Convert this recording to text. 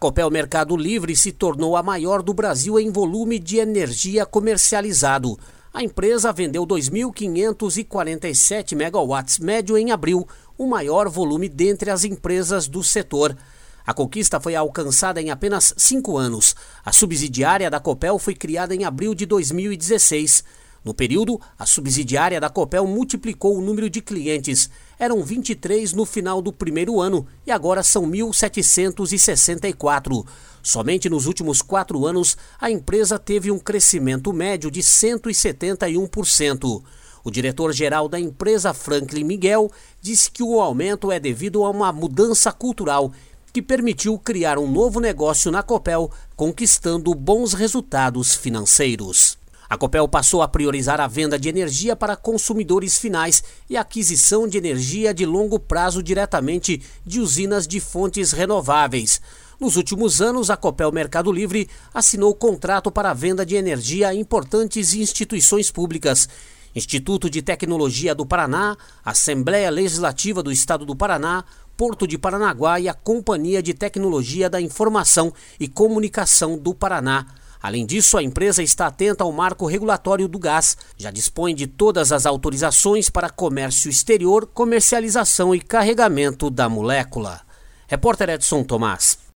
Copel Mercado Livre se tornou a maior do Brasil em volume de energia comercializado. A empresa vendeu 2.547 megawatts médio em abril, o maior volume dentre as empresas do setor. A conquista foi alcançada em apenas 5 anos. A subsidiária da Copel foi criada em abril de 2016. No período, a subsidiária da Copel multiplicou o número de clientes. Eram 23 no final do primeiro ano e agora são 1.764. Somente nos últimos 4 anos, a empresa teve um crescimento médio de 171%. O diretor-geral da empresa, Franklin Miguel, disse que o aumento é devido a uma mudança cultural que permitiu criar um novo negócio na Copel, conquistando bons resultados financeiros. A Copel passou a priorizar a venda de energia para consumidores finais e a aquisição de energia de longo prazo diretamente de usinas de fontes renováveis. Nos últimos anos, a Copel Mercado Livre assinou contrato para a venda de energia a importantes instituições públicas. Instituto de Tecnologia do Paraná, Assembleia Legislativa do Estado do Paraná, Porto de Paranaguá e a Companhia de Tecnologia da Informação e Comunicação do Paraná. Além disso, a empresa está atenta ao marco regulatório do gás, já dispõe de todas as autorizações para comércio exterior, comercialização e carregamento da molécula. Repórter Edson Tomás.